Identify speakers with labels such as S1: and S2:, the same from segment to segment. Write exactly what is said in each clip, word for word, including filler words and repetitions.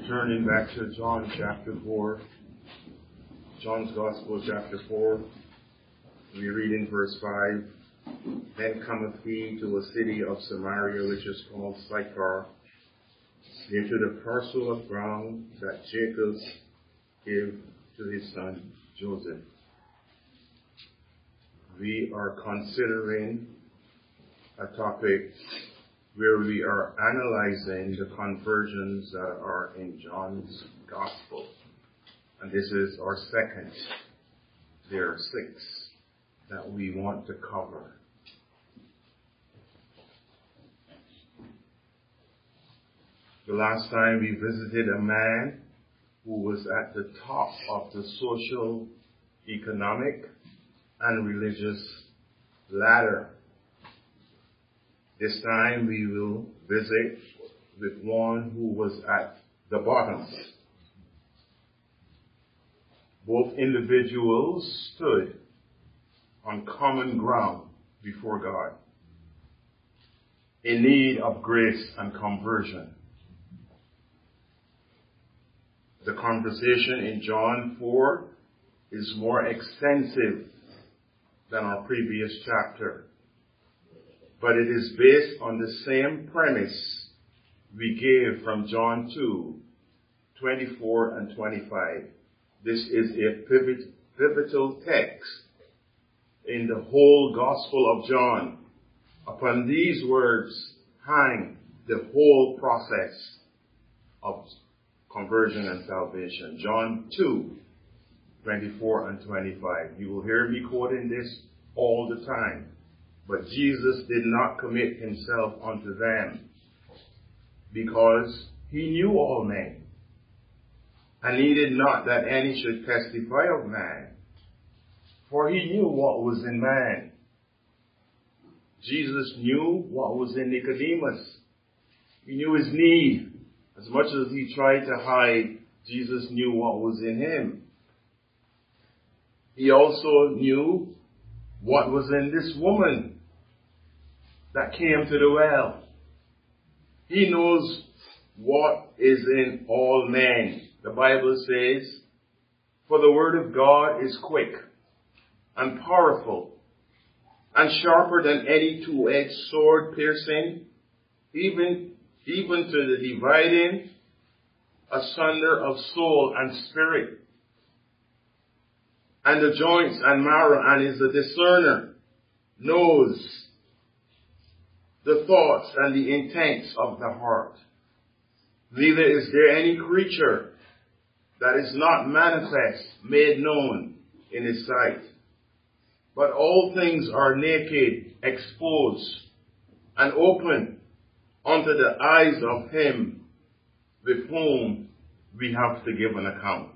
S1: Turning back to John chapter four, John's Gospel chapter four, we read in verse five, Then cometh he to a city of Samaria which is called Sychar, near to the parcel of ground that Jacob gave to his son Joseph. We are considering a topic where we are analyzing the conversions that are in John's Gospel. And this is our second. There are six that we want to cover. The last time we visited a man who was at the top of the social, economic, and religious ladder. This time we will visit with one who was at the bottom. Both individuals stood on common ground before God, in need of grace and conversion. The conversation in John four is more extensive than our previous chapter, but it is based on the same premise we gave from John two, twenty-four and twenty-five. This is a pivot, pivotal text in the whole Gospel of John. Upon these words hang the whole process of conversion and salvation. John two, twenty-four and twenty-five. You will hear me quoting this all the time. But Jesus did not commit himself unto them, because he knew all men, and needed not that any should testify of man, for he knew what was in man. Jesus knew what was in Nicodemus. He knew his need. As much as he tried to hide, Jesus knew what was in him. He also knew what was in this woman that came to the well. He knows what is in all men. The Bible says, for the word of God is quick and powerful and sharper than any two-edged sword, piercing even, even to the dividing asunder of soul and spirit, and the joints and marrow, and is a discerner, knows the thoughts and the intents of the heart. Neither is there any creature that is not manifest, made known in his sight. But all things are naked, exposed, and open unto the eyes of him with whom we have to give an account.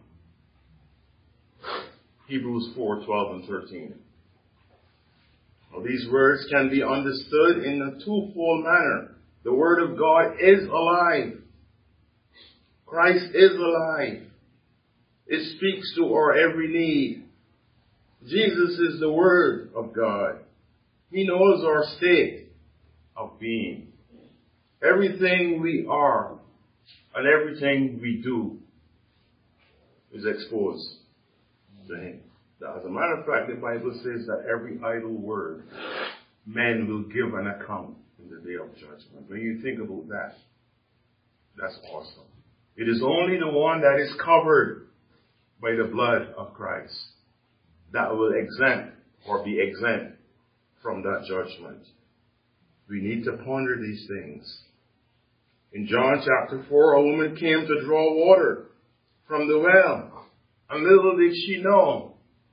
S1: Hebrews four, twelve and thirteen. Well, these words can be understood in a twofold manner. The Word of God is alive. Christ is alive. It speaks to our every need. Jesus is the Word of God. He knows our state of being. Everything we are and everything we do is exposed to him. As a matter of fact, the Bible says that every idle word, men will give an account in the day of judgment. When you think about that, that's awesome. It is only the one that is covered by the blood of Christ that will exempt or be exempt from that judgment. We need to ponder these things. In John chapter four, a woman came to draw water from the well. And little did she know,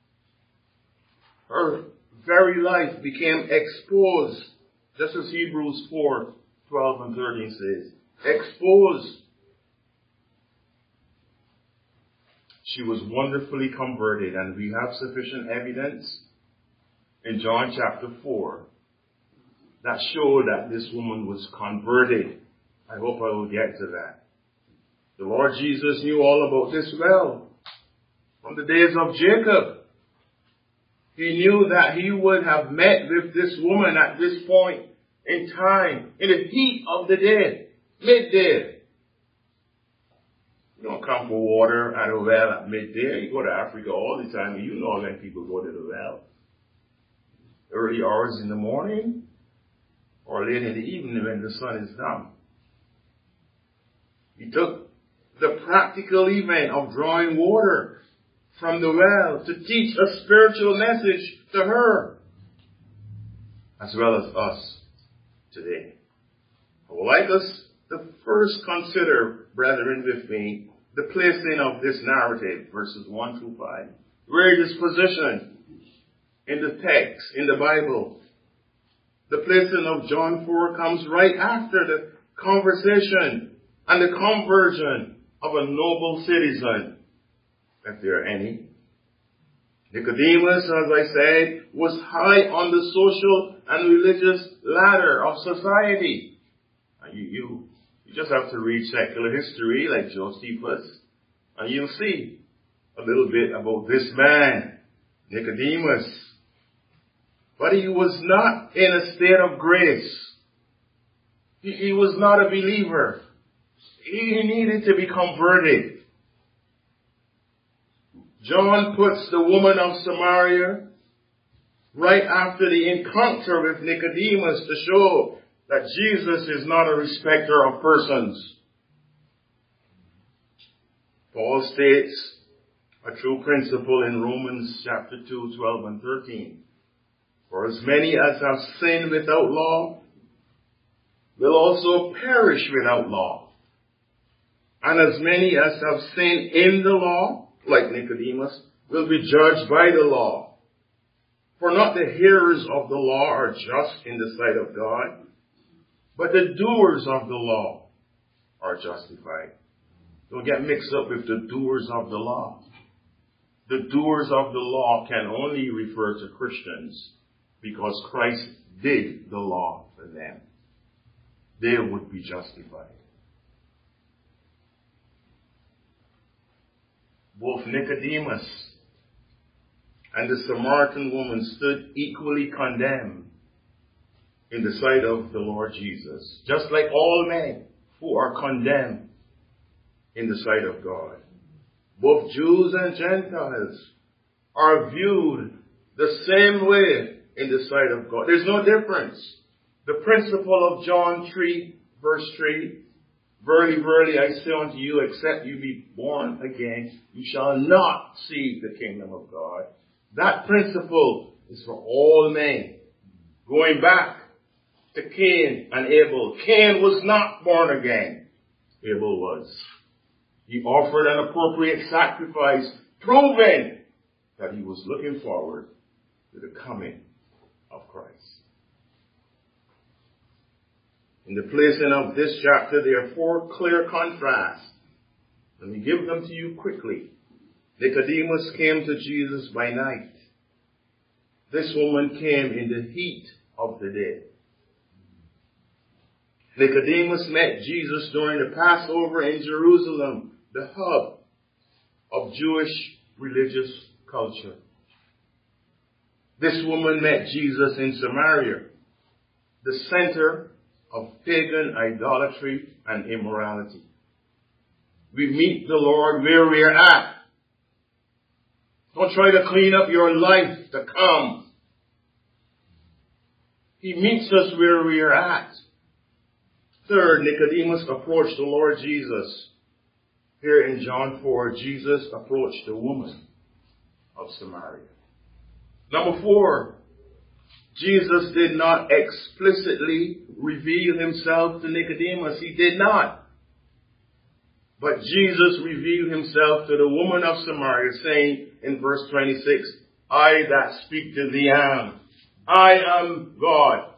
S1: her very life became exposed, just as Hebrews four, twelve and thirteen says. Exposed. She was wonderfully converted, and we have sufficient evidence in John chapter four that show that this woman was converted. I hope I will get to that. The Lord Jesus knew all about this well from the days of Jacob. He knew that he would have met with this woman at this point in time, in the heat of the day, midday. You don't come for water at a well at midday. You go to Africa all the time, and you know when people go to the well. Early hours in the morning, or late in the evening when the sun is down. He took the practical event of drawing water from the well to teach a spiritual message to her, as well as us today. I would like us to first consider, brethren, with me, the placing of this narrative, verses one through five. Where it is positioned in the text, in the Bible. The placing of John four comes right after the conversation and the conversion of a noble citizen, if there are any. Nicodemus, as I said, was high on the social and religious ladder of society. And you, you, you just have to read secular history like Josephus, and you'll see a little bit about this man, Nicodemus. But he was not in a state of grace. He, he was not a believer. He needed to be converted. John puts the woman of Samaria right after the encounter with Nicodemus to show that Jesus is not a respecter of persons. Paul states a true principle in Romans chapter two, twelve and thirteen. For as many as have sinned without law will also perish without law. And as many as have sinned in the law, like Nicodemus, will be judged by the law. For not the hearers of the law are just in the sight of God, but the doers of the law are justified. Don't get mixed up with the doers of the law. The doers of the law can only refer to Christians because Christ did the law for them. They would be justified. Both Nicodemus and the Samaritan woman stood equally condemned in the sight of the Lord Jesus, just like all men who are condemned in the sight of God. Both Jews and Gentiles are viewed the same way in the sight of God. There's no difference. The principle of John three, verse three, verily, verily, I say unto you, except you be born again, you shall not see the kingdom of God. That principle is for all men. Going back to Cain and Abel. Cain was not born again. Abel was. He offered an appropriate sacrifice, proving that he was looking forward to the coming of Christ. In the placing of this chapter, there are four clear contrasts. Let me give them to you quickly. Nicodemus came to Jesus by night. This woman came in the heat of the day. Nicodemus met Jesus during the Passover in Jerusalem, the hub of Jewish religious culture. This woman met Jesus in Samaria, the center of pagan idolatry and immorality. We meet the Lord where we're at. Don't try to clean up your life to come. He meets us where we are at. Third, Nicodemus approached the Lord Jesus. Here in John four, Jesus approached the woman of Samaria. Number four, Jesus did not explicitly reveal himself to Nicodemus. He did not. But Jesus revealed himself to the woman of Samaria, saying in verse twenty-six, I that speak to thee am. I am God.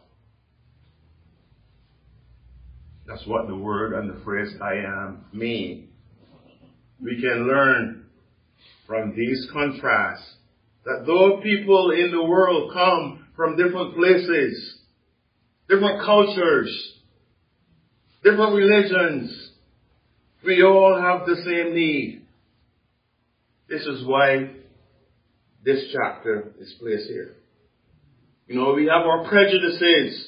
S1: That's what the word and the phrase I am mean. We can learn from these contrasts that though people in the world come from different places, different cultures, different religions, we all have the same need. This is why this chapter is placed here. You know, we have our prejudices.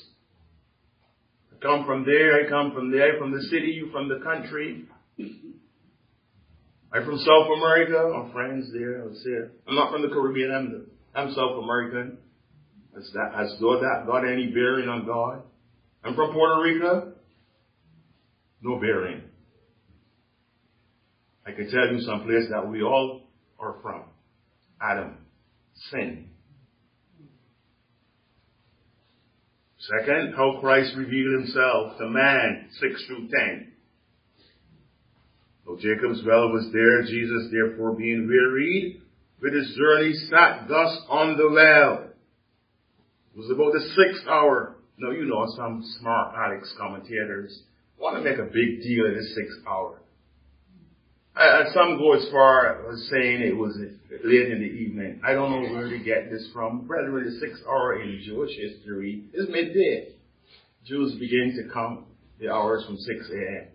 S1: I come from there, I come from there, from the city, you from the country. I'm from South America. Our friends there, I was here. I'm not from the Caribbean. I'm, the, I'm South American. Has that, has that got any bearing on God? I'm from Puerto Rico. No bearing. I can tell you some place that we all are from. Adam. Sin. Second, how Christ revealed himself to man, six through ten. Though Jacob's well was there, Jesus, therefore, being wearied with his journey, sat thus on the well. It was about the sixth hour. Now, you know, some smart Alex commentators want to make a big deal of the sixth hour. And some go as far as saying it was late in the evening. I don't know where to get this from. Brethren, the sixth hour in Jewish history is midday. Jews begin to count the hours from six a.m.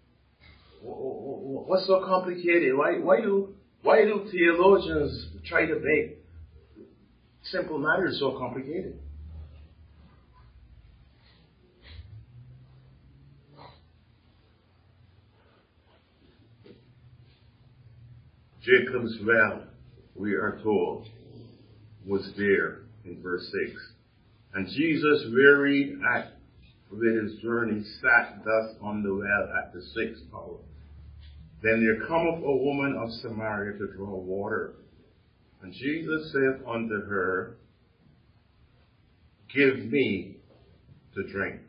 S1: What's so complicated? Why, why do, why do theologians try to make simple matters so complicated? Jacob's well, we are told, was there in verse six. And Jesus, wearied at with his journey, sat thus on the well at the sixth hour. Then there cometh a woman of Samaria to draw water. And Jesus saith unto her, Give me to drink.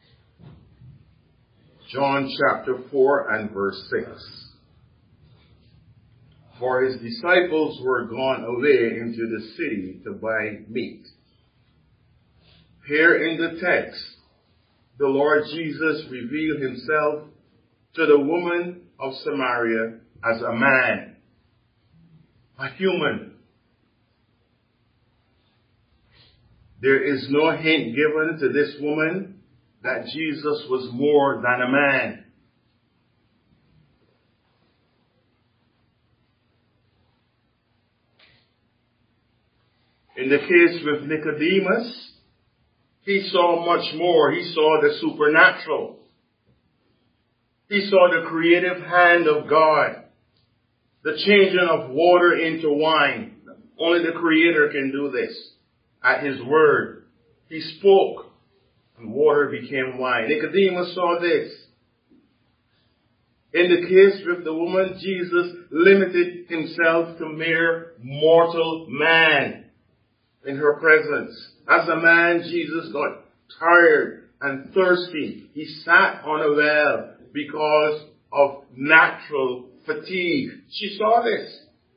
S1: John chapter four and verse six. For his disciples were gone away into the city to buy meat. Here in the text, the Lord Jesus revealed himself to the woman of Samaria as a man, a human. There is no hint given to this woman that Jesus was more than a man. In the case with Nicodemus, he saw much more. He saw the supernatural. He saw the creative hand of God. The changing of water into wine. Only the Creator can do this. At his word, he spoke and water became wine. Nicodemus saw this. In the case with the woman, Jesus limited himself to mere mortal man. In her presence. As a man, Jesus got tired and thirsty. He sat on a well because of natural fatigue. She saw this.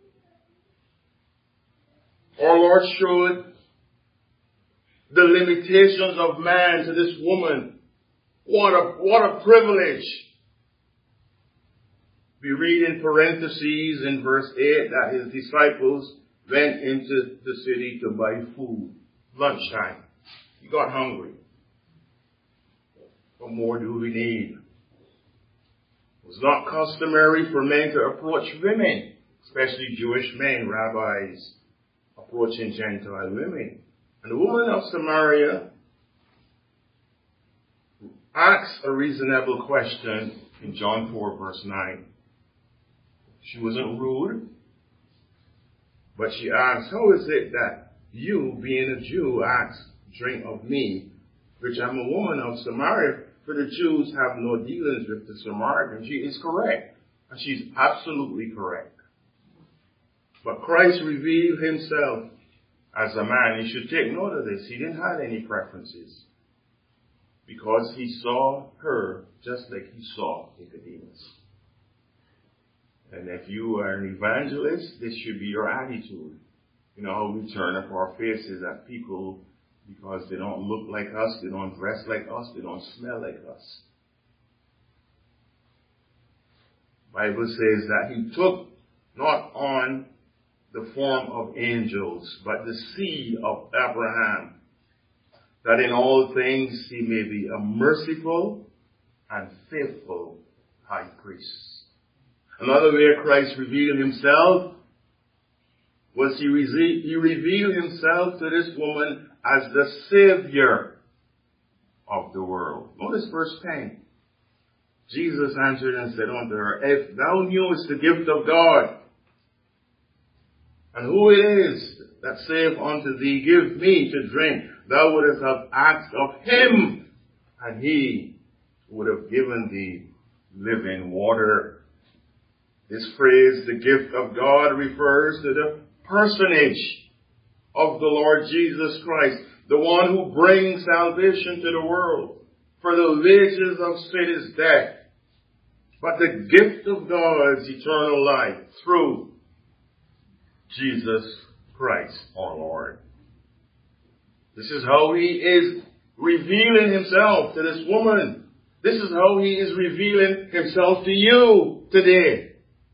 S1: Our Lord showed the limitations of man to this woman. What a, what a privilege. We read in parentheses in verse eight that his disciples went into the city to buy food. Lunchtime. He got hungry. What more do we need? It was not customary for men to approach women, especially Jewish men, rabbis, approaching Gentile women. And the woman of Samaria asks a reasonable question in John four verse nine. She wasn't rude. But she asks, how is it that you, being a Jew, ask, drink of me, which I'm a woman of Samaria? For the Jews have no dealings with the Samaritans. She is correct. And she's absolutely correct. But Christ revealed himself as a man. You should take note of this. He didn't have any preferences. Because he saw her just like he saw Nicodemus. And if you are an evangelist, this should be your attitude. You know, how we turn up our faces at people because they don't look like us, they don't dress like us, they don't smell like us. The Bible says that he took not on the form of angels, but the seed of Abraham, that in all things he may be a merciful and faithful high priest. Another way Christ revealed himself was he, re- he revealed himself to this woman as the Savior of the world. Notice verse ten. Jesus answered and said unto her, if thou knewest the gift of God, and who it is that saith unto thee, give me to drink, thou wouldest have asked of him, and he would have given thee living water. This phrase, the gift of God, refers to the personage of the Lord Jesus Christ, the one who brings salvation to the world. For the wages of sin is death, but the gift of God is eternal life through Jesus Christ our Lord. This is how he is revealing himself to this woman. This is how he is revealing himself to you today.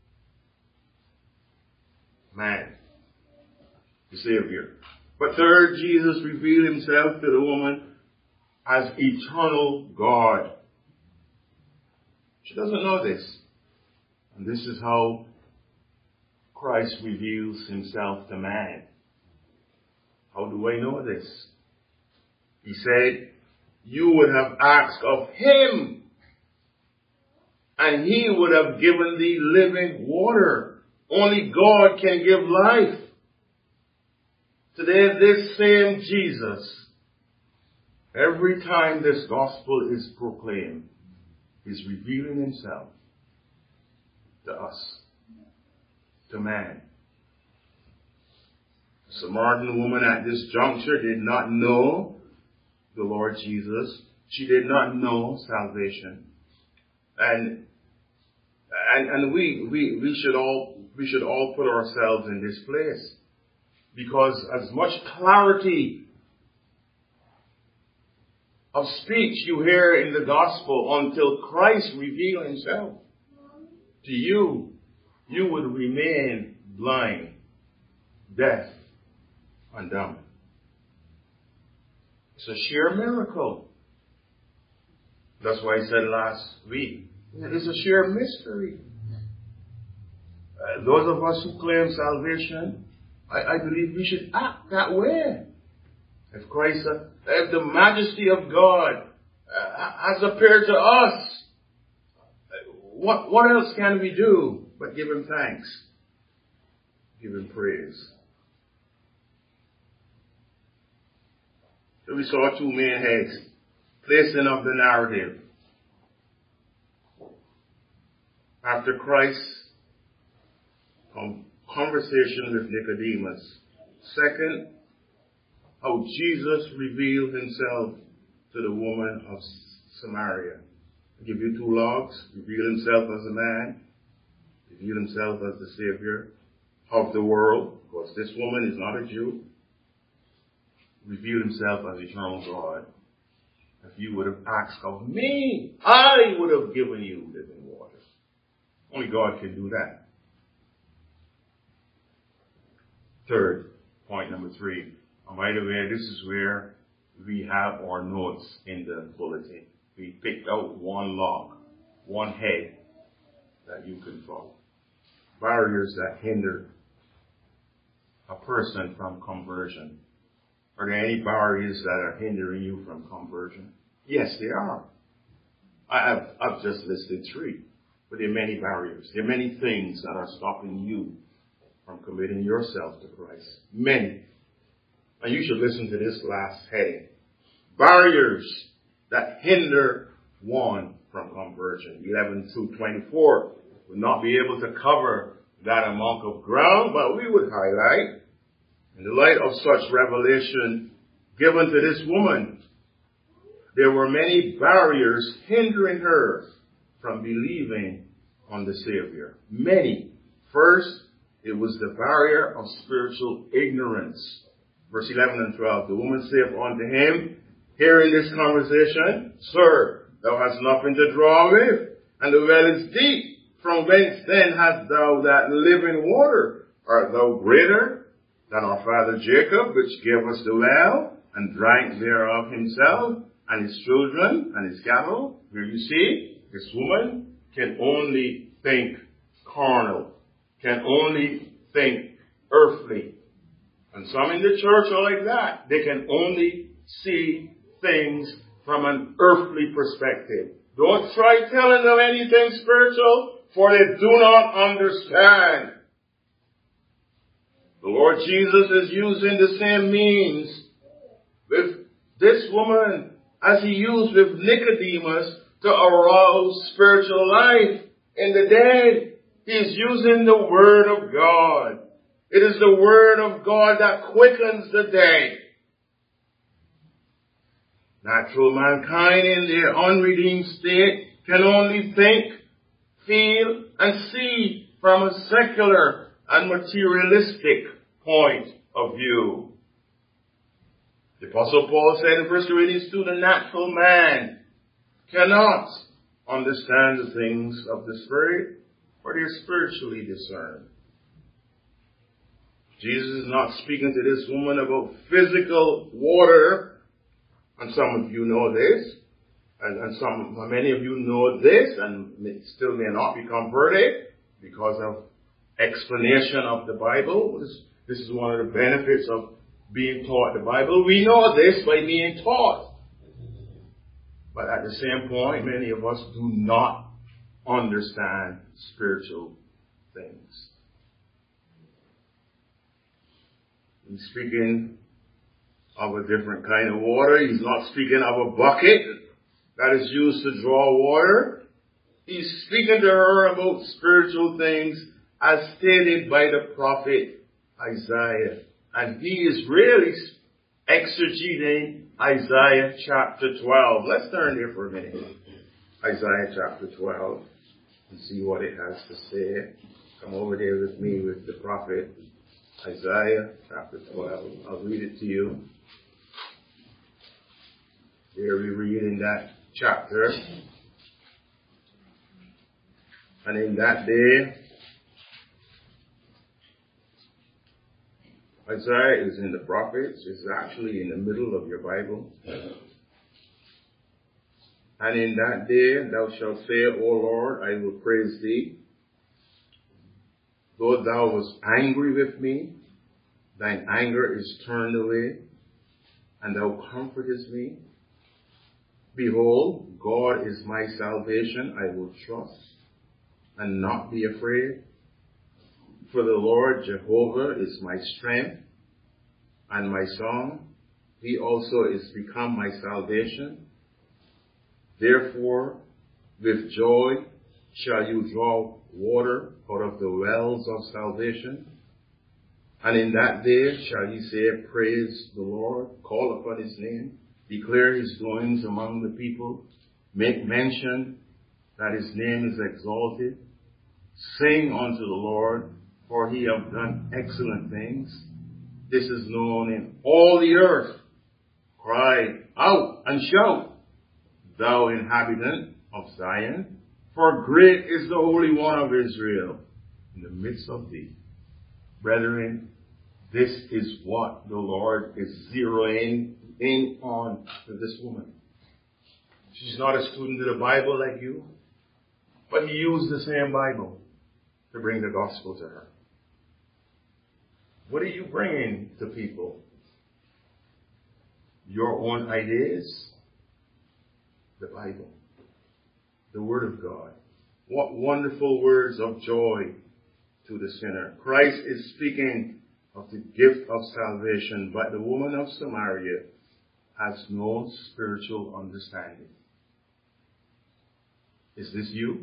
S1: Man, the Savior. But third, Jesus revealed himself to the woman as eternal God. She doesn't know this. And this is how Christ reveals himself to man. How do I know this? He said, you would have asked of him, and he would have given thee living water. Only God can give life. Today, this same Jesus, every time this gospel is proclaimed, is revealing himself to us, to man. The Samaritan woman at this juncture did not know the Lord Jesus. She did not know salvation. And and, and we, we we should all we should all put ourselves in this place. Because as much clarity of speech you hear in the gospel until Christ reveal himself to you, you would remain blind, deaf, and dumb. It's a sheer miracle. That's why I said last week, it's a sheer mystery. Uh, those of us who claim salvation, I, I believe we should act that way. If Christ, uh, if the majesty of God uh, has appeared to us, what, what else can we do but give him thanks? Give him praise. So we saw two main heads, placing of the narrative. After Christ's conversation with Nicodemus. Second, how Jesus revealed himself to the woman of Samaria. I'll give you two logs. Reveal himself as a man. Reveal himself as the Savior of the world. Because this woman is not a Jew. Reveal himself as eternal God. If you would have asked of me, I would have given you living water. Only God can do that. Third, point number three. And by the way, this is where we have our notes in the bulletin. We picked out one log, one head that you can follow. Barriers that hinder a person from conversion. Are there any barriers that are hindering you from conversion? Yes, there are. I have, I've just listed three. But there are many barriers. There are many things that are stopping you from committing yourself to Christ. Many. And you should listen to this last heading. Barriers that hinder one from conversion. eleven through twenty-four. We'll not be able to cover that amount of ground, but we would highlight, in the light of such revelation given to this woman, there were many barriers hindering her from believing on the Savior. Many. First, it was the barrier of spiritual ignorance. Verse eleven and twelve. The woman saith unto him, hearing this conversation, Sir, thou hast nothing to draw with, and the well is deep. From whence then hast thou that living water? Art thou greater than our father Jacob, which gave us the well, and drank thereof himself, and his children, and his cattle? Here you see, this woman can only think carnal, can only think earthly. And some in the church are like that. They can only see things from an earthly perspective. Don't try telling them anything spiritual, for they do not understand. The Lord Jesus is using the same means with this woman as he used with Nicodemus to arouse spiritual life in the dead. He is using the Word of God. It is the Word of God that quickens the dead. Natural mankind in their unredeemed state can only think, feel, and see from a secular and materialistic point of view. The Apostle Paul said in First Corinthians two, the natural man cannot understand the things of the Spirit, for they are spiritually discerned. Jesus is not speaking to this woman about physical water, and some of you know this, and, and some, many of you know this, and still may not be converted because of explanation of the Bible. This, this is one of the benefits of being taught the Bible. We know this by being taught. But at the same point, many of us do not understand spiritual things. He's speaking of a different kind of water. He's not speaking of a bucket that is used to draw water. He's speaking to her about spiritual things as stated by the prophet Isaiah. And he is really exegeting Isaiah chapter twelve. Let's turn there for a minute. Isaiah chapter twelve and see what it has to say. Come over there with me with the prophet Isaiah chapter twelve. I'll read it to you. There we read in that chapter. And in that day, Isaiah is in the prophets. It's actually in the middle of your Bible. And in that day thou shalt say, O Lord, I will praise thee. Though thou wast angry with me, thine anger is turned away, and thou comfortest me. Behold, God is my salvation. I will trust and not be afraid. For the Lord Jehovah is my strength and my song. He also is become my salvation. Therefore, with joy shall you draw water out of the wells of salvation. And in that day shall ye say, praise the Lord, call upon his name, declare his doings among the people, make mention that his name is exalted. Sing unto the Lord, for he hath done excellent things. This is known in all the earth. Cry out and shout, thou inhabitant of Zion, for great is the Holy One of Israel in the midst of thee. Brethren, this is what the Lord is zeroing in on to this woman. She's not a student of the Bible like you, but he used the same Bible to bring the gospel to her. What are you bringing to people? Your own ideas? The Bible. The Word of God. What wonderful words of joy to the sinner. Christ is speaking of the gift of salvation, but the woman of Samaria has no spiritual understanding. Is this you?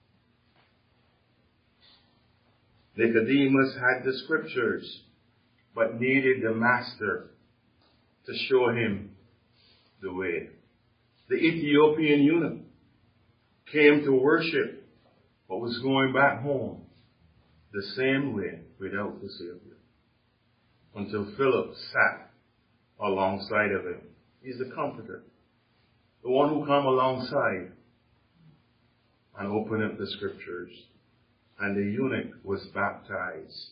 S1: Nicodemus had the scriptures, but needed the master to show him the way. The Ethiopian eunuch came to worship, but was going back home the same way without the Savior. Until Philip sat alongside of him. He's the comforter. The one who come alongside and open up the scriptures. And the eunuch was baptized.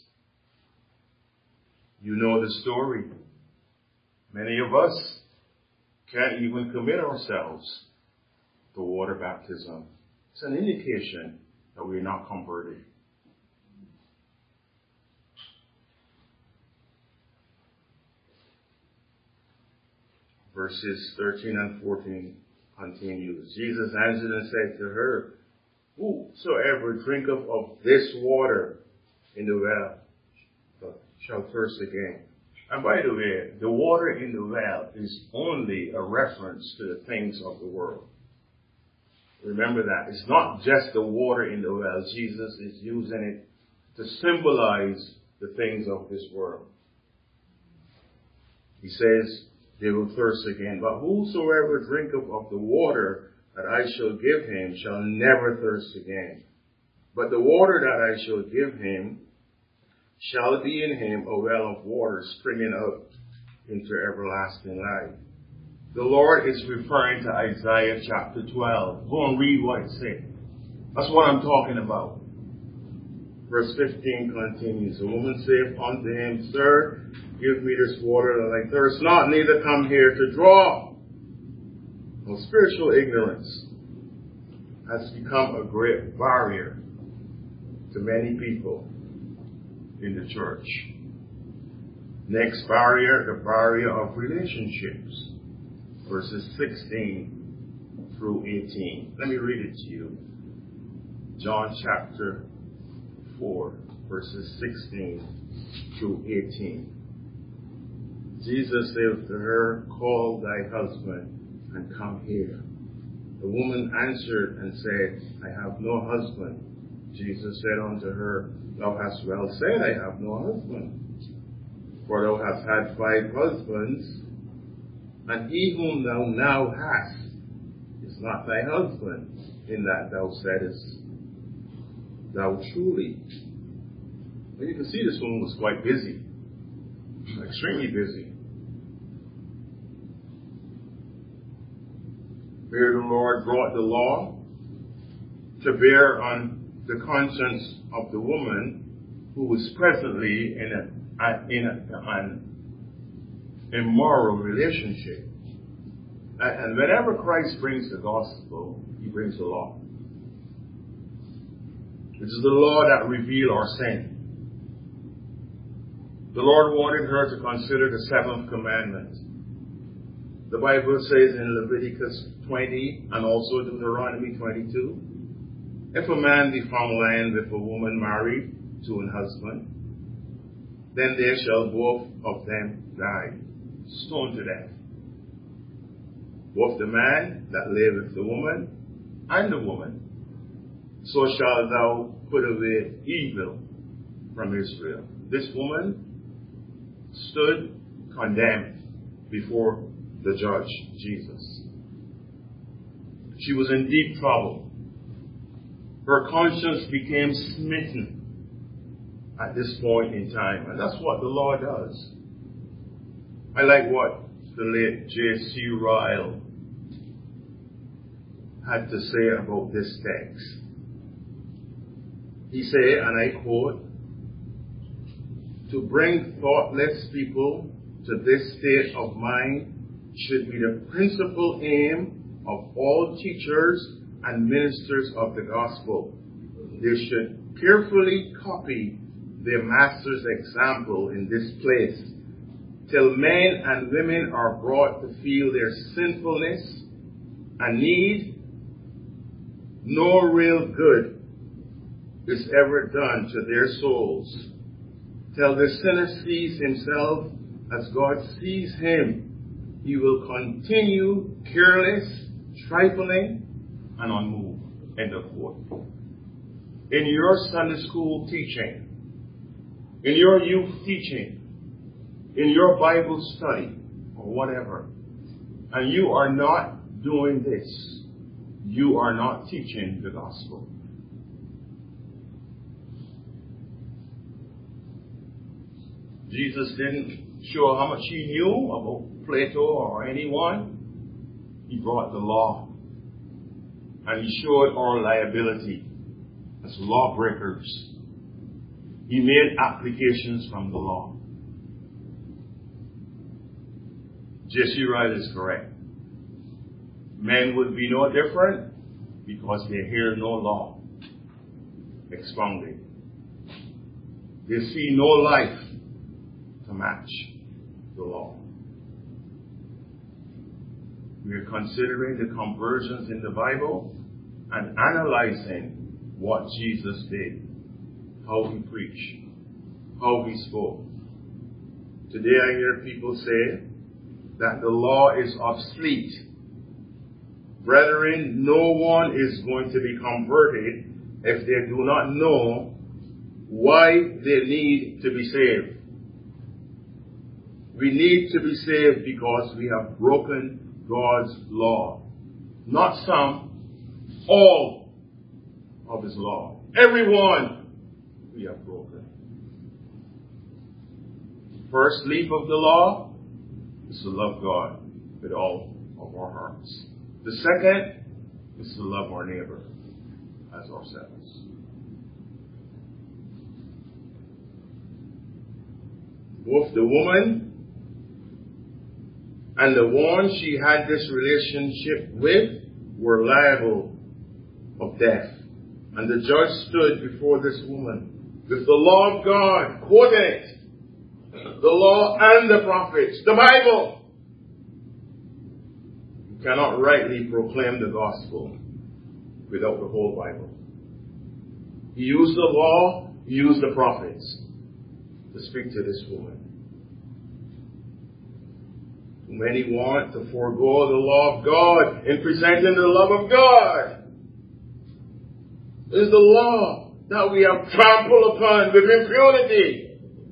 S1: You know the story. Many of us can't even commit ourselves to water baptism. It's an indication that we're not converted. Verses thirteen and fourteen. continues. Jesus answered and said to her, whosoever drinketh of this water in the well shall thirst again. And by the way, the water in the well is only a reference to the things of the world. Remember that. It's not just the water in the well. Jesus is using it to symbolize the things of this world. He says, they will thirst again. But whosoever drinketh of the water that I shall give him shall never thirst again. But the water that I shall give him shall be in him a well of water springing up into everlasting life. The Lord is referring to Isaiah chapter twelve. Go and read what it says. That's what I'm talking about. Verse fifteen continues. The woman saith unto him, Sir, give me this water that I thirst not, neither come here to draw. Well, spiritual ignorance has become a great barrier to many people in the church. Next barrier, the barrier of relationships. Verses sixteen through eighteen. Let me read it to you. John chapter four, verses sixteen through eighteen. Jesus said to her, Call thy husband and come here. The woman answered and said, I have no husband. Jesus said unto her, Thou hast well said, I have no husband. For thou hast had five husbands, and he whom thou now hast is not thy husband, in that thou saidest, Thou truly. And you can see this woman was quite busy, extremely busy. Here the Lord brought the law to bear on the conscience of the woman who was presently in, a, in a, an immoral relationship. And whenever Christ brings the gospel, he brings the law. It is the law that reveals our sin. The Lord wanted her to consider the seventh commandment. The Bible says in Leviticus twenty and also Deuteronomy twenty-two, if a man be found lying with a woman married to an husband, then they shall both of them die, stoned to death. Both the man that lay with the woman and the woman. So shalt thou put away evil from Israel. This woman stood condemned before the judge, Jesus. She was in deep trouble. Her conscience became smitten at this point in time. And that's what the law does. I like what the late J C Ryle had to say about this text. He said, and I quote, to bring thoughtless people to this state of mind should be the principal aim of all teachers and ministers of the gospel. They should carefully copy their master's example in this place, till men and women are brought to feel their sinfulness and need. No real good is ever done to their souls, till the sinner sees himself as God sees him. He will continue careless, trifling, and unmoved. End of quote. In your Sunday school teaching, in your youth teaching, in your Bible study, or whatever, and you are not doing this, you are not teaching the gospel. Jesus didn't show how much he knew about Plato or anyone. He brought the law. And he showed our liability as lawbreakers. He made applications from the law. J C Ryle is correct. Men would be no different because they hear no law expounded. They see no life to match the law. We are considering the conversions in the Bible and analyzing what Jesus did, how he preached, how he spoke. Today I hear people say that the law is obsolete. Brethren, no one is going to be converted if they do not know why they need to be saved. We need to be saved because we have broken God's law. Not some, all of his law. Everyone we have broken. First leaf of the law is to love God with all of our hearts. The second is to love our neighbor as ourselves. Both the woman and the one she had this relationship with were liable of death. And the judge stood before this woman with the law of God, quoting it. The law and the prophets, the Bible. You cannot rightly proclaim the gospel without the whole Bible. He used the law, he used the prophets to speak to this woman. Many want to forego the law of God in presenting the love of God. It is the law that we have trampled upon with impunity.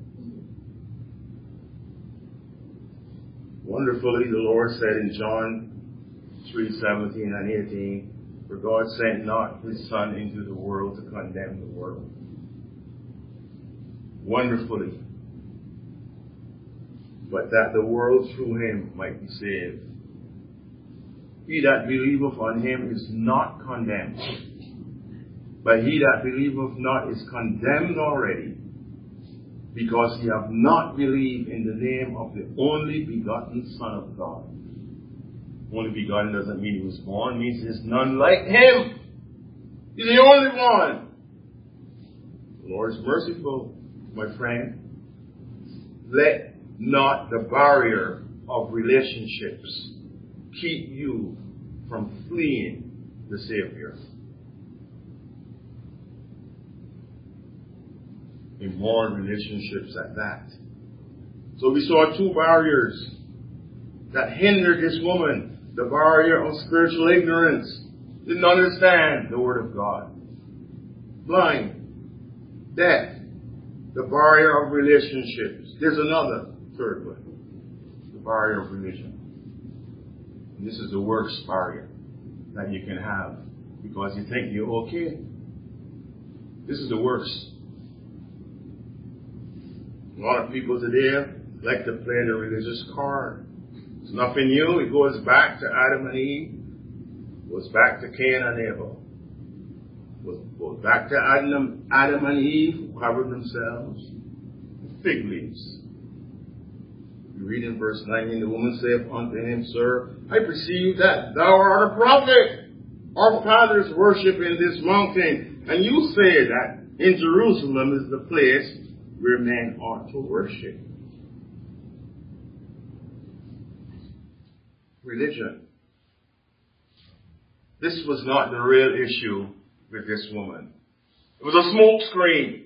S1: Wonderfully, the Lord said in John three seventeen and eighteen, for God sent not his Son into the world to condemn the world. Wonderfully. But that the world through him might be saved. He that believeth on him is not condemned. But he that believeth not is condemned already, because he hath not believed in the name of the only begotten Son of God. Only begotten doesn't mean he was born, it means there's none like him. He's the only one. The Lord is merciful, my friend. Let not the barrier of relationships keep you from fleeing the Savior. Immoral relationships at that. So we saw two barriers that hindered this woman. The barrier of spiritual ignorance. Didn't understand the Word of God. Blind. Deaf. The barrier of relationships. There's another. Third one, the barrier of religion. And this is the worst barrier that you can have because you think you're okay. This is the worst. A lot of people today like to play the religious card. It's nothing new. It goes back to Adam and Eve. It goes back to Cain and Abel. It goes back to Adam, Adam and Eve who covered themselves with fig leaves. We read in verse nineteen, the woman saith unto him, Sir, I perceive that thou art a prophet. Our fathers worship in this mountain, and you say that in Jerusalem is the place where men ought to worship. Religion. This was not the real issue with this woman. It was a smoke screen.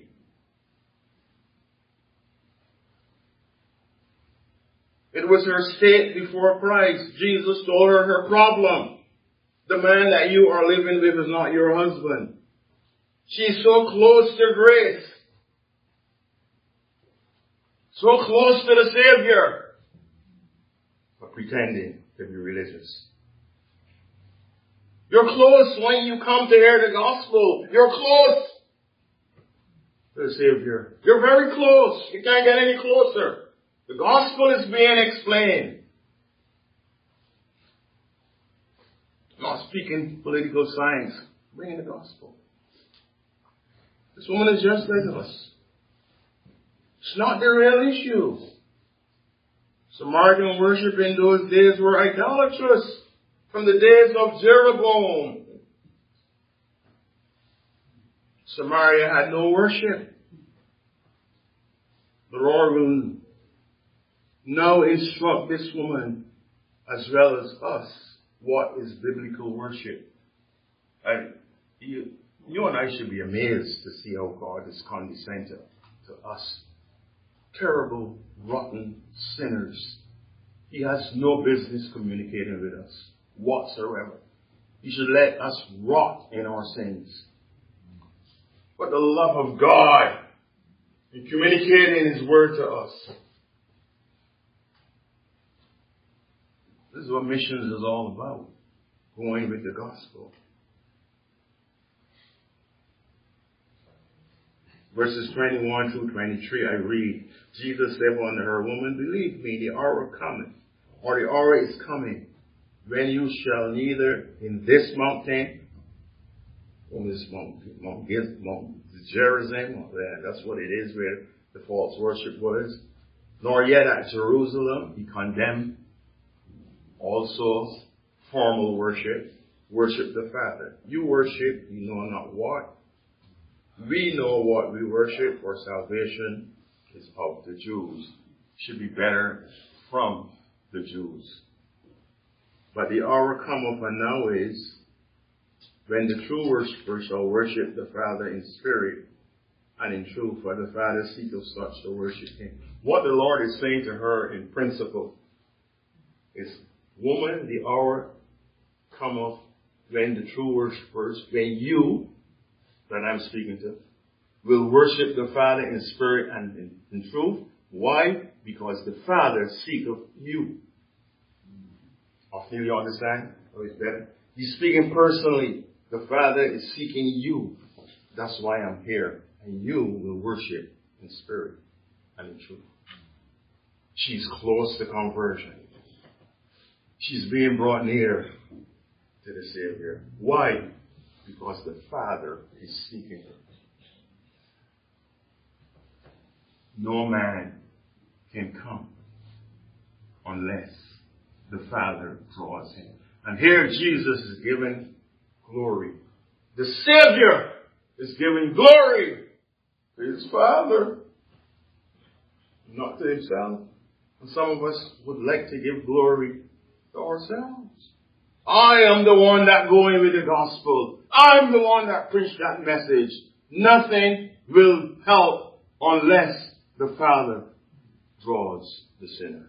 S1: It was her state before Christ. Jesus told her her problem. The man that you are living with is not your husband. She's so close to grace. So close to the Savior. But pretending to be religious. You're close when you come to hear the gospel. You're close to the Savior. You're very close. You can't get any closer. The gospel is being explained. I'm not speaking political science. Bring in the gospel. This woman is just like us. It's not the real issue. Samaritan worship in those days were idolatrous from the days of Jeroboam. Samaria had no worship. The Lord will now instruct this woman as well as us what is biblical worship. And you, you and I should be amazed to see how God is condescending to us. Terrible, rotten sinners. He has no business communicating with us whatsoever. He should let us rot in our sins. But the love of God in communicating His word to us. This is what missions is all about. Going with the gospel. Verses twenty-one through twenty-three, I read, Jesus said unto her, Woman, believe me, the hour cometh, or the hour is coming, when you shall neither in this mountain, on this mountain, Mount, Mount Gerizim, that's what it is where the false worship was, nor yet at Jerusalem. He condemned also formal worship, worship the Father. You worship, you know not what. We know what we worship, for salvation is of the Jews. Should be better from the Jews. But the hour cometh and now is, when the true worshippers shall worship the Father in spirit and in truth, for the Father seeketh such to worship Him. What the Lord is saying to her in principle is, Woman, the hour cometh when the true worshippers, when you, that I'm speaking to, will worship the Father in spirit and in, in truth. Why? Because the Father seeketh you. I feel you understand? Oh, it's better. He's speaking personally. The Father is seeking you. That's why I'm here. And you will worship in spirit and in truth. She's close to conversion. She's being brought near to the Savior. Why? Because the Father is seeking her. No man can come unless the Father draws him. And here Jesus is giving glory. The Savior is giving glory to His Father, not to Himself. And some of us would like to give glory to ourselves. I am the one that going with the gospel. I'm the one that preached that message. Nothing will help unless the Father draws the sinner.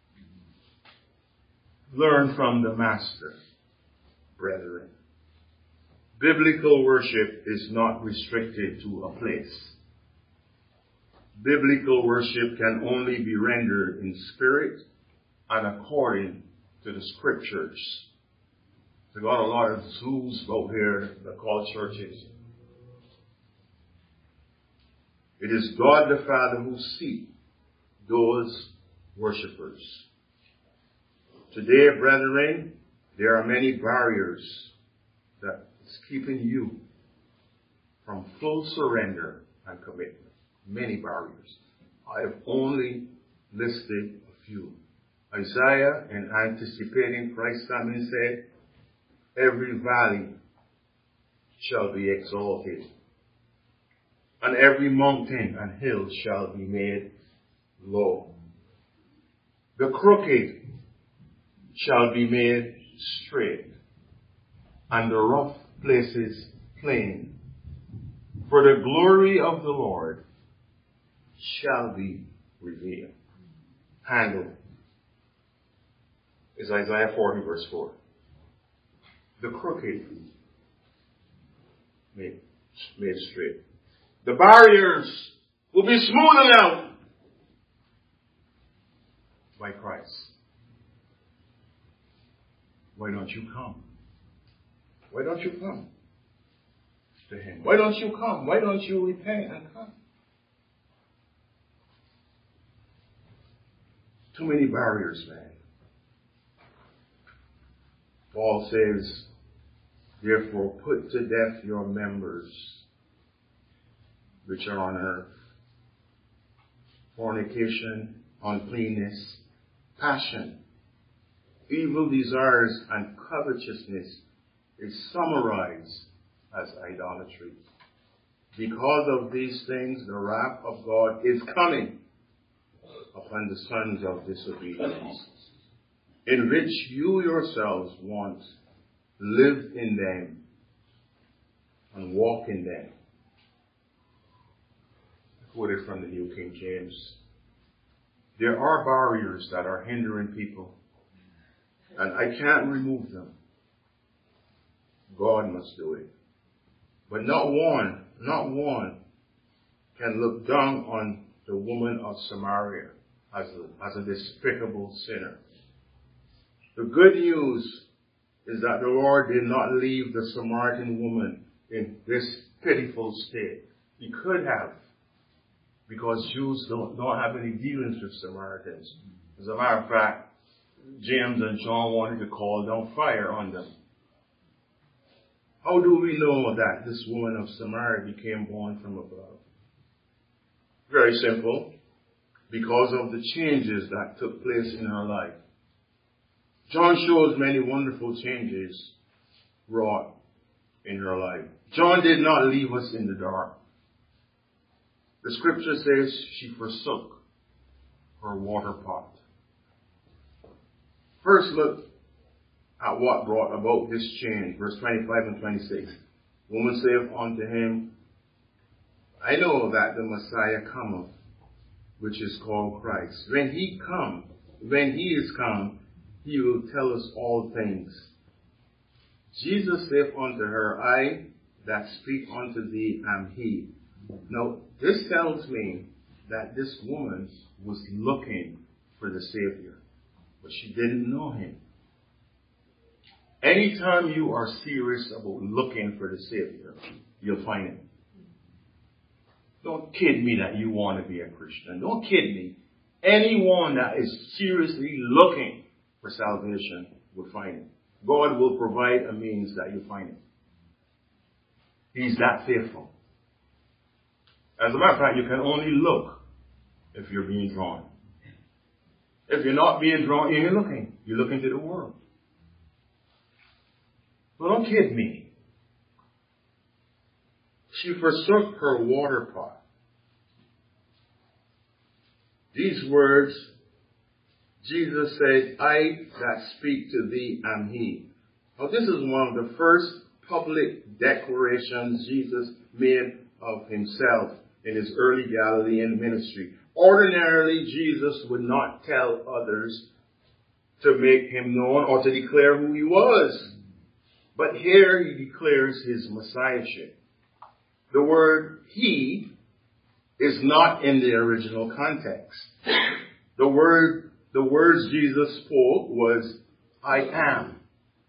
S1: Learn from the Master, brethren. Biblical worship is not restricted to a place. Biblical worship can only be rendered in spirit and according to the scriptures. They got a lot of zoos out here that call churches. It is God the Father who seeks those worshippers. Today, brethren, there are many barriers that is keeping you from full surrender and commitment. Many barriers. I have only listed a few. Isaiah, in anticipating Christ's coming, said, every valley shall be exalted, and every mountain and hill shall be made low. The crooked shall be made straight, and the rough places plain. For the glory of the Lord shall be revealed. Handle is Isaiah forty verse four. The crooked made, made straight. The barriers will be smoothed out by Christ. Why don't you come? Why don't you come to Him? Why don't you come? Why don't you repent and come? Too many barriers, man. Paul says, therefore put to death your members which are on earth. Fornication, uncleanness, passion, evil desires, and covetousness is summarized as idolatry. Because of these things, the wrath of God is coming upon the sons of disobedience. in which you yourselves once lived in them and walk in them. Quoted from the New King James. There are barriers that are hindering people, and I can't remove them. God must do it. But not one, not one can look down on the woman of Samaria as a, as a despicable sinner. The good news is that the Lord did not leave the Samaritan woman in this pitiful state. He could have, because Jews don't, don't have any dealings with Samaritans. As a matter of fact, James and John wanted to call down fire on them. How do we know that this woman of Samaria became born from above? Very simple. Because of the changes that took place in her life. John shows many wonderful changes wrought in her life. John did not leave us in the dark. The scripture says she forsook her water pot. First look at what brought about this change. Verse twenty-five and twenty-six. Woman saith unto him, I know that the Messiah cometh, which is called Christ. When he come, when he is come, he will tell us all things. Jesus saith unto her, I that speak unto thee am he. Now, this tells me that this woman was looking for the Savior, but she didn't know him. Anytime you are serious about looking for the Savior, you'll find him. Don't kid me that you want to be a Christian. Don't kid me. Anyone that is seriously looking for salvation will find it. God will provide a means that you find it. He's that faithful. As a matter of fact, you can only look if you're being drawn. If you're not being drawn, you ain't looking. You're looking to the world. But don't kid me. She forsook her water pot. These words, Jesus said, I that speak to thee am he. Now this is one of the first public declarations Jesus made of himself in his early Galilean ministry. Ordinarily, Jesus would not tell others to make him known or to declare who he was. But here he declares his messiahship. The word he is not in the original context. The word, the words Jesus spoke was, I am.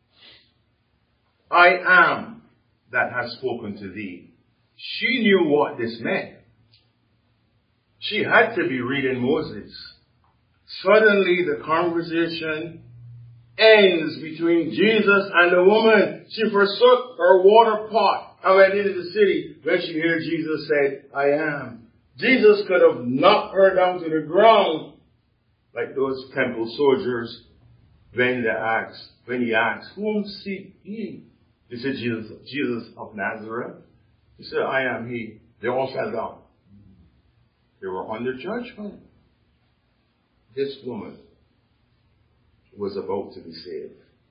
S1: I am that has spoken to thee. She knew what this meant. She had to be reading Moses. Suddenly the conversation ends between Jesus and the woman. She forsook her water pot and went into the city. When she heard Jesus said, I am. Jesus could have knocked her down to the ground like those temple soldiers when they asked, when he asked, whom seek ye? They said, Jesus, Jesus of Nazareth. He said, I am he. They all fell down. They were under judgment. This woman was about to be saved.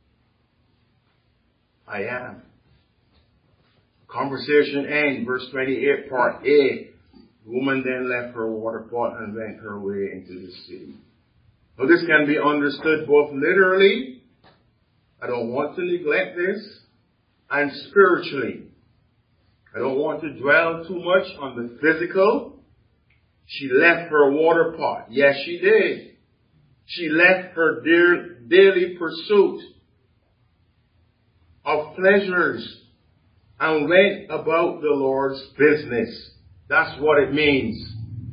S1: I am. Conversation ends, verse twenty-eight, part A. The woman then left her water pot and went her way into the city. Now this can be understood both literally, I don't want to neglect this, and spiritually. I don't want to dwell too much on the physical. She left her water pot. Yes, she did. She left her dear, daily pursuit of pleasures and went about the Lord's business. That's what it means.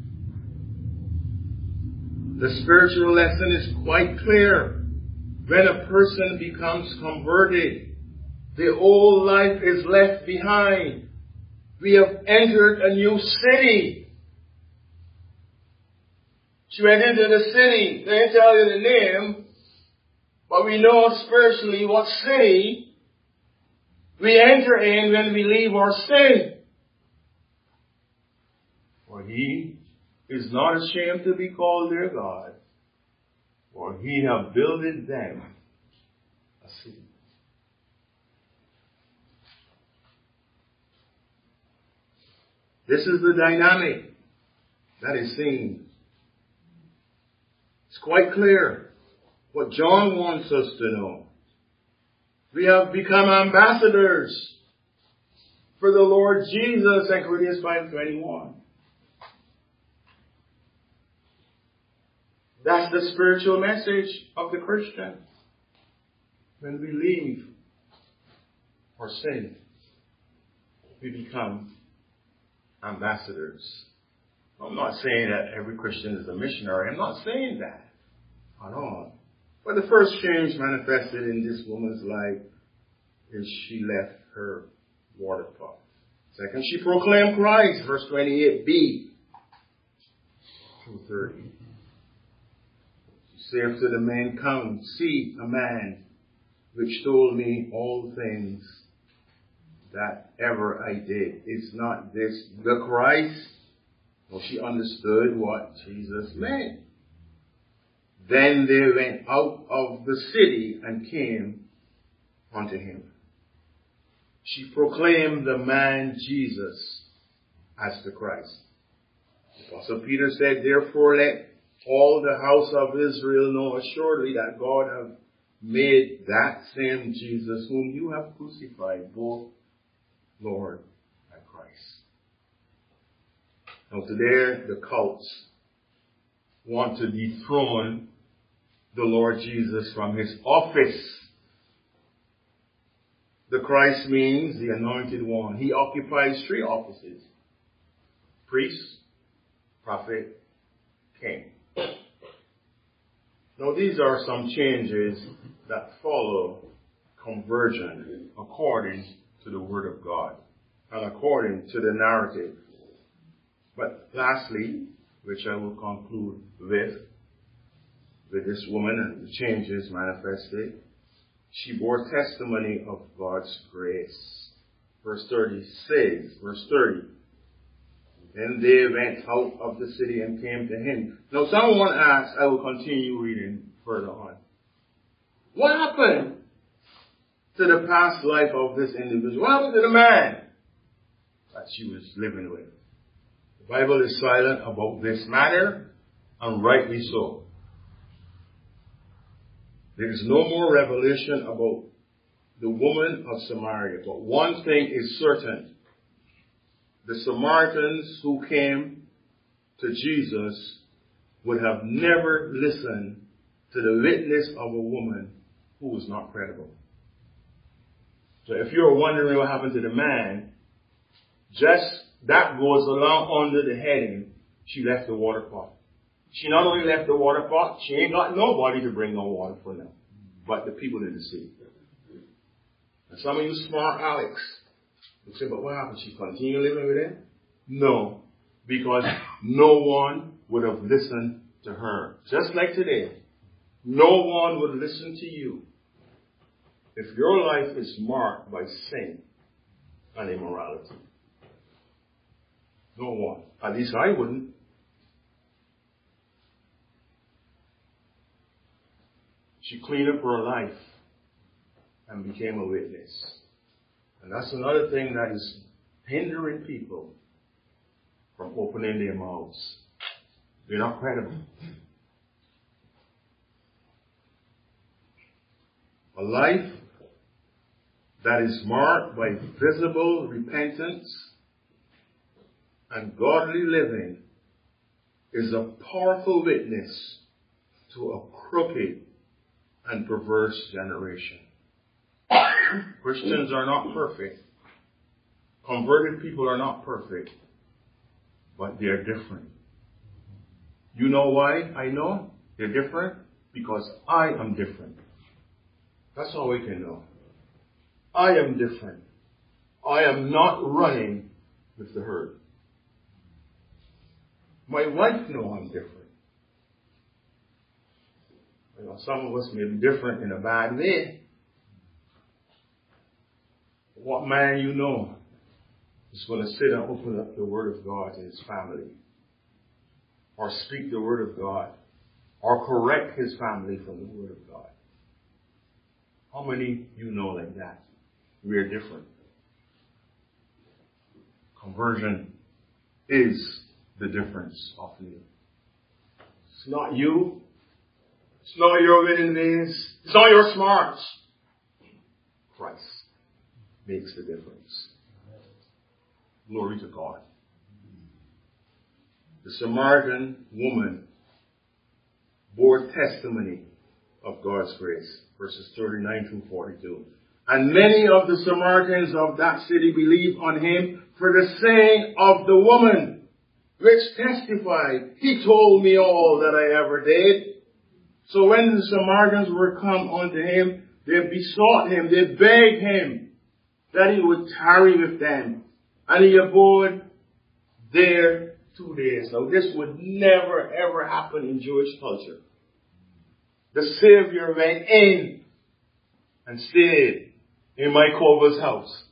S1: The spiritual lesson is quite clear. When a person becomes converted, the old life is left behind. We have entered a new city. She went into the city. They didn't tell you the name, but we know spiritually what city we enter in when we leave our sin. For he is not ashamed to be called their God, For he hath builded them a city. This is the dynamic that is seen. It's quite clear what John wants us to know. We have become ambassadors for the Lord Jesus in Corinthians five twenty-one. That's the spiritual message of the Christian. When we leave or sin, we become ambassadors. I'm not saying that every Christian is a missionary. I'm not saying that at all. But the first change manifested in this woman's life is she left her water pot. Second, she proclaimed Christ, verse twenty-eight b through thirty. She saith to the men, come, see a man which told me all things that ever I did. Is not this the Christ? Well, she understood what Jesus meant. Then they went out of the city and came unto him. She proclaimed the man Jesus as the Christ. Apostle Peter said, therefore let all the house of Israel know assuredly that God hath made that same Jesus whom you have crucified, both Lord and Christ. Now today the cults want to dethrone the Lord Jesus from his office. The Christ means the anointed one. He occupies three offices: priest, prophet, king. Now these are some changes that follow conversion according to the Word of God and according to the narrative. But lastly, which I will conclude with, with this woman and the changes manifested, she bore testimony of God's grace. Verse thirty says, verse thirty, then they went out of the city and came to him. Now someone asks, I will continue reading further on, what happened to the past life of this individual? What happened to the man that she was living with? The Bible is silent about this matter, and rightly so. There is no more revelation about the woman of Samaria. But one thing is certain. The Samaritans who came to Jesus would have never listened to the witness of a woman who was not credible. So if you're wondering what happened to the man, just that goes along under the heading, she left the water pot. She not only left the water pot, she ain't got nobody to bring no water for them, but the people in the city. And some of you smart Alex will say, but what happened? She continued living with him? No, because no one would have listened to her. Just like today, no one would listen to you if your life is marked by sin and immorality. No one. At least I wouldn't. She cleaned up her life and became a witness. And that's another thing that is hindering people from opening their mouths. They're not credible. A life that is marked by visible repentance and godly living is a powerful witness to a crooked and perverse generation. Christians are not perfect. Converted people are not perfect. But they're different. You know why I know they're different? Because I am different. That's all we can know. I am different. I am not running with the herd. My wife knows I'm different. You know, some of us may be different in a bad way. What man you know is going to sit and open up the Word of God to his family, or speak the Word of God, or correct his family from the Word of God. How many you know like that? We are different. Conversion is the difference of you. It's not you. It's not your winning ways. It's not your smarts. Christ makes the difference. Glory to God. The Samaritan woman bore testimony of God's grace. Verses thirty-nine through forty-two. And many of the Samaritans of that city believed on him for the saying of the woman, which testified, he told me all that I ever did. So when the Samaritans were come unto him, they besought him, they begged him that he would tarry with them. And he abode there two days. Now this would never ever happen in Jewish culture. The Savior went in and stayed in Mykova's house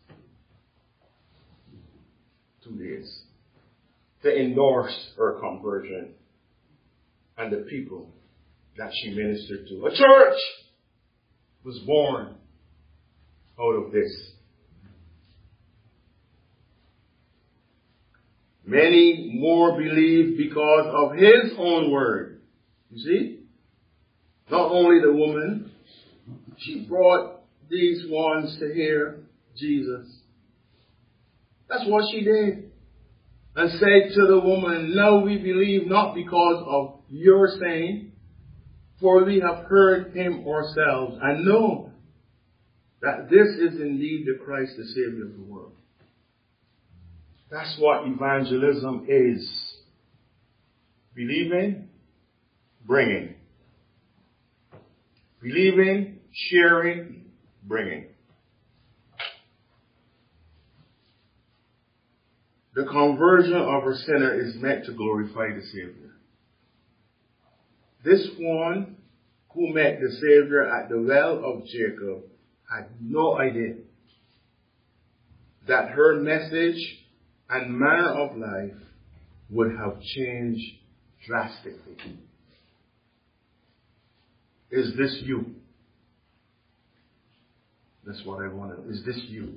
S1: two days to endorse her conversion and the people that she ministered to. A church was born out of this. Many more believed because of his own word. You see? Not only the woman, she brought these ones to hear Jesus. That's what she did. And said to the woman, now we believe not because of your saying, for we have heard him ourselves and know that this is indeed the Christ, the Savior of the world. That's what evangelism is. Believing, bringing. Believing, sharing, bringing. The conversion of a sinner is meant to glorify the Savior. This one who met the Savior at the well of Jacob had no idea that her message and manner of life would have changed drastically. Is this you? That's what I want to know. Is this you?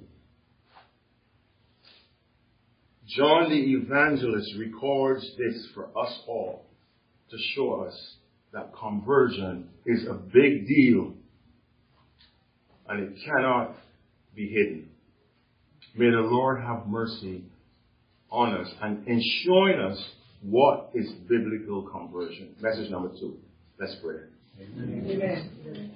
S1: John the Evangelist records this for us all to show us that conversion is a big deal and it cannot be hidden. May the Lord have mercy on us and in showing us what is biblical conversion. Message number two. Let's pray. Amen. Amen.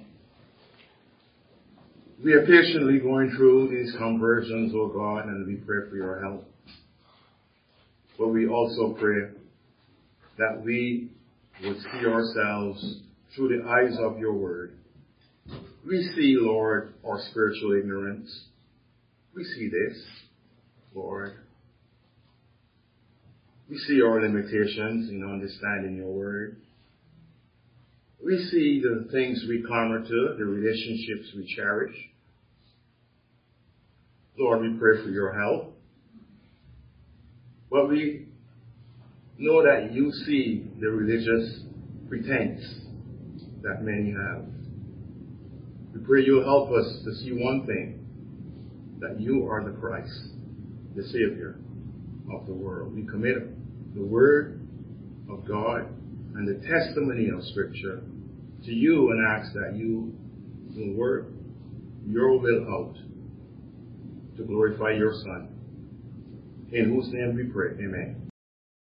S1: We are patiently going through these conversions, oh God, and we pray for your help. But we also pray that we would see ourselves through the eyes of your word. We see, Lord, our spiritual ignorance. We see this, Lord. We see our limitations in understanding your word. We see the things we clamor to, the relationships we cherish. Lord, we pray for your help. But we know that you see the religious pretense that many have. We pray you'll help us to see one thing, that you are the Christ, the Savior of the world. We commit the Word of God and the testimony of Scripture to you and ask that you will work your will out to glorify your Son. In whose name we pray. Amen.